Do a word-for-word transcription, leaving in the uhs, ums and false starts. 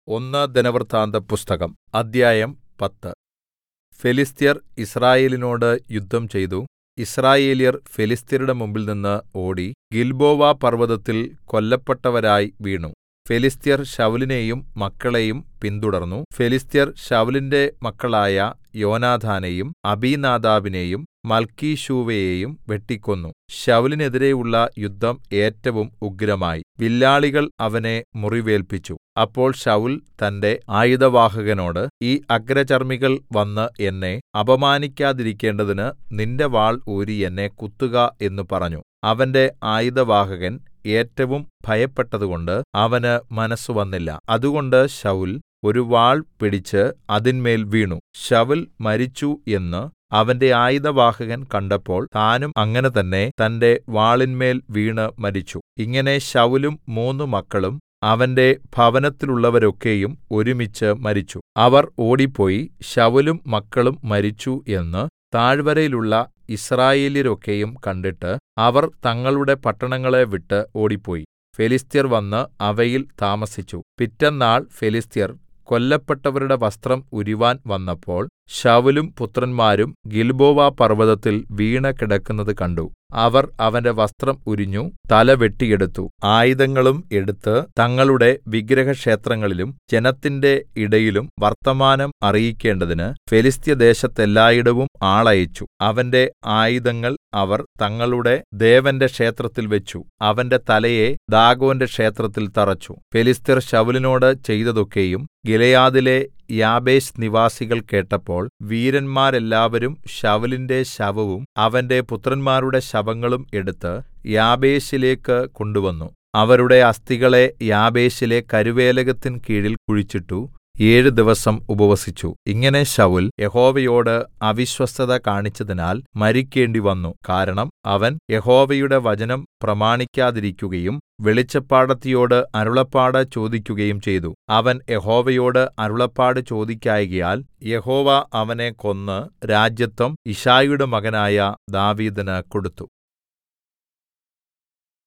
ഒന്ന് ദിനവൃത്താന്തപുസ്തകം അദ്ധ്യായം പത്ത് ഫെലിസ്ത്യർ യിസ്രായേലിനോട് യുദ്ധം ചെയ്തു. യിസ്രായേല്യർ ഫെലിസ്ത്യരുടെ മുമ്പിൽനിന്ന് ഓടി ഗിൽബോവ പർവ്വതത്തിൽ കൊല്ലപ്പെട്ടവരായി വീണു. ഫെലിസ്ത്യർ ശൌലിനെയും മക്കളെയും പിന്തുടർന്നു. ഫെലിസ്ത്യർ ശൌലിന്റെ മക്കളായ യോനാഥാനെയും അബീനാദാബിനെയും മൽക്കീശൂവയെയും വെട്ടിക്കൊന്നു. ശൌലിനെതിരെയുള്ള യുദ്ധം ഏറ്റവും ഉഗ്രമായി. വില്ലാളികൾ അവനെ മുറിവേല്പിച്ചു. അപ്പോൾ ശൌൽ തന്റെ ആയുധവാഹകനോട്, ഈ അഗ്രചർമ്മികൾ വന്ന് എന്നെ അപമാനിക്കാതിരിക്കേണ്ടതിന് നിന്റെ വാൾ ഊരി എന്നെ കുത്തുക എന്ന് പറഞ്ഞു. അവന്റെ ആയുധവാഹകൻ ഏറ്റവും ഭയപ്പെട്ടതുകൊണ്ട് അവന് മനസ്സുവന്നില്ല. അതുകൊണ്ട് ശൌൽ ഒരു വാൾ പിടിച്ച് അതിന്മേൽ വീണു. ശൌൽ മരിച്ചു എന്ന് അവന്റെ ആയുധവാഹകൻ കണ്ടപ്പോൾ താനും അങ്ങനെ തന്നെ തന്റെ വാളിന്മേൽ വീണ് മരിച്ചു. ഇങ്ങനെ ശൌലും മൂന്നു മക്കളും അവന്റെ ഭവനത്തിലുള്ളവരൊക്കെയും ഒരുമിച്ച് മരിച്ചു. അവർ ഓടിപ്പോയി ശൌലും മക്കളും മരിച്ചു എന്ന് താഴ്വരയിലുള്ള യിസ്രായേല്യരൊക്കെയും കണ്ടിട്ട് അവർ തങ്ങളുടെ പട്ടണങ്ങളെ വിട്ട് ഓടിപ്പോയി. ഫെലിസ്ത്യർ വന്ന് അവയിൽ താമസിച്ചു. പിറ്റെന്നാൾ ഫെലിസ്ത്യർ കൊല്ലപ്പെട്ടവരുടെ വസ്ത്രം ഉരിവാൻ വന്നപ്പോൾ ശൌലും പുത്രന്മാരും ഗിൽബോവ പർവ്വതത്തിൽ വീണ് കിടക്കുന്നത് കണ്ടു. അവർ അവന്റെ വസ്ത്രം ഉരിഞ്ഞു, തല വെട്ടിയെടുത്തു. ആയുധങ്ങളും എടുത്ത് തങ്ങളുടെ വിഗ്രഹക്ഷേത്രങ്ങളിലും ജനത്തിന്റെ ഇടയിലും വർത്തമാനം അറിയിക്കേണ്ടതിന് ഫെലിസ്ത്യദേശത്തെല്ലായിടവും ആളയച്ചു. അവന്റെ ആയുധങ്ങൾ അവർ തങ്ങളുടെ ദേവന്റെ ക്ഷേത്രത്തിൽ വെച്ചു. അവന്റെ തലയെ ദാഗോന്റെ ക്ഷേത്രത്തിൽ തറച്ചു. ഫെലിസ്ത്യർ ശൌലിനോട് ചെയ്തതൊക്കെയും ഗിലെയാദിലെ യാബേശ് നിവാസികൾ കേട്ടപ്പോൾ വീരന്മാരെല്ലാവരും ശൌലിന്റെ ശവവും അവന്റെ പുത്രന്മാരുടെ ശവങ്ങളും എടുത്ത് യാബേശിലേക്ക് കൊണ്ടുവന്നു. അവരുടെ അസ്ഥികളെ യാബേശിലെ കരുവേലകത്തിൻ കീഴിൽ കുഴിച്ചിട്ടു ഏഴു ദിവസം ഉപവസിച്ചു. ഇങ്ങനെ ശൌൽ യഹോവയോട് അവിശ്വസ്തത കാണിച്ചതിനാൽ മരിക്കേണ്ടിവന്നു. കാരണം അവൻ യഹോവയുടെ വചനം പ്രമാണിക്കാതിരിക്കുകയും വെളിച്ചപ്പാടത്തിയോട് അരുളപ്പാട് ചോദിക്കുകയും ചെയ്തു. അവൻ യഹോവയോട് അരുളപ്പാട് ചോദിക്കായ്കയാൽ യഹോവ അവനെ കൊന്ന് രാജത്വം യിശ്ശായിയുടെ മകനായ ദാവീദിന് കൊടുത്തു.